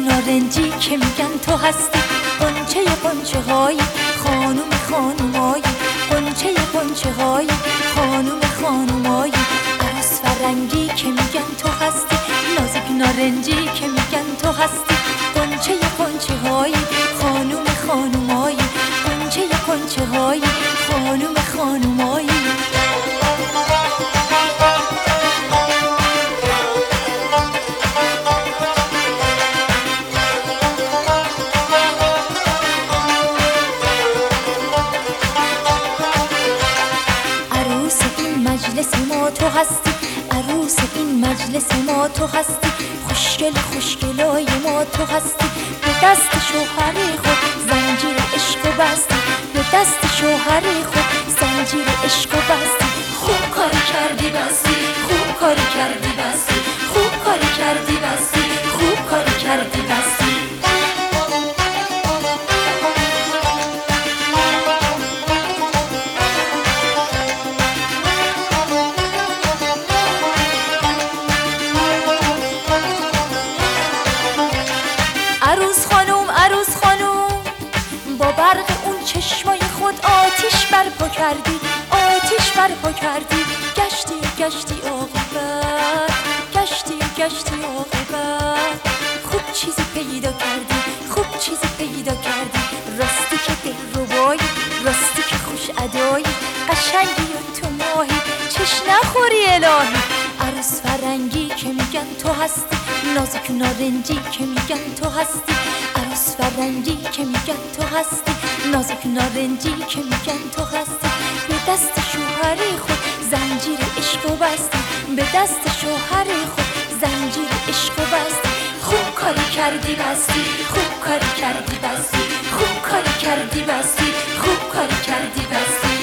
نارنجی که میگن تو هستی، قنچه قنچه های خانوم خانومایی، قنچه قنچه های خانوم خانومایی. عروس فرنگی که میگن تو هستی، نازک نارنجی که میگن تو هستی، قنچه قنچه های خانوم خانومایی، قنچه قنچه های خانوم خانومایی. مجلس ما تو هستی، عروس این مجلس ما تو هستی، خوشگل خوشگلای ما تو هستی. به دست شوهر خود زنجیر عشق بستی، به دست شوهر خود زنجیر عشق بستی. خوب کاری کردی بستی، خوب کاری کردی بستی، خوب کاری کردی بستی، خوب کاری کردی بستی. عروس خانوم با برق اون چشمای خود آتیش برپا کردی، آتیش برپا کردی. گشتی گشتی عاقبت، گشتی گشتی عاقبت. خوب چیزی پیدا کردی، خوب چیزی پیدا کردی. راستی که دلربایی، راستی که خوش ادایی، قشنگی و تو ماهی چش نخوری الهی. عروس فرنگی که میگن تو هستی، نازک نارنجی که میگن تو هستی، عروس فرنگی که میگن تو هستی، نازک نارنجی که میگن تو هستی. به دست شوهر خود زنجیر عشق بستی، به دست شوهر خود زنجیر عشق بستی. خوب کاری کردی بستی، خوب کاری کردی بستی، خوب کاری کردی بستی، خوب کاری کردی بستی.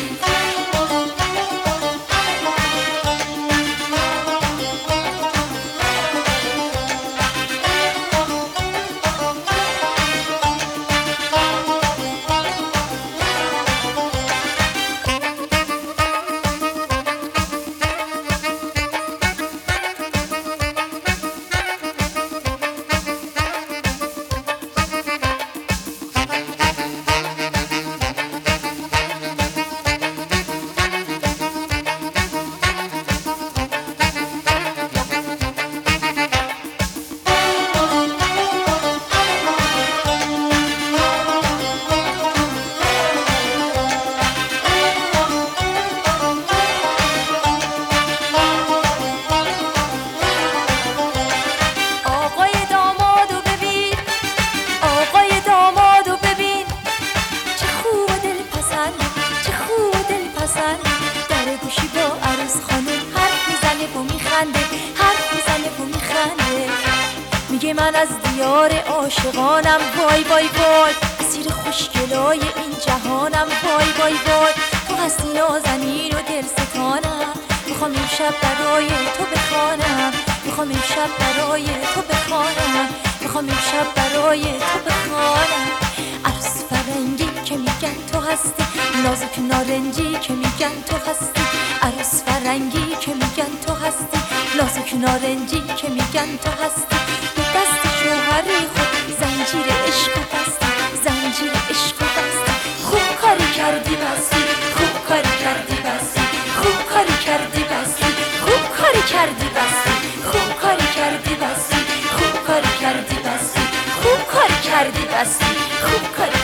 در گوشی با عروس خانم حرف میزنه و میخنده، حرف میزنه و میخنده. میگه من از دیار عاشقانم، وای وای وای، اسیر خوشگلای این جهانم، وای وای وای. تو هستی نازنین و دلستانم، میخوام امشب برای تو بخوانم، میخوام امشب برای تو بخوانم، میخوام امشب برای تو بخوانم. عروس فرنگی که میگن تو هستی، نازک نارنجی که میگن تو هستی، عروس فرنگی که میگن تو هستی، نازک نارنجی که میگن تو هستی. به دست شوهر خود زنجیر عشق بستی، زنجیر عشق بستی. خوب کاری کردی بستی، خوب کاری کردی بستی، خوب کاری کردی بستی، خوب کاری کردی بستی، خوب کاری کردی بستی، خوب کاری کردی بستی، خوب کاری کردی بستی، خوب کاری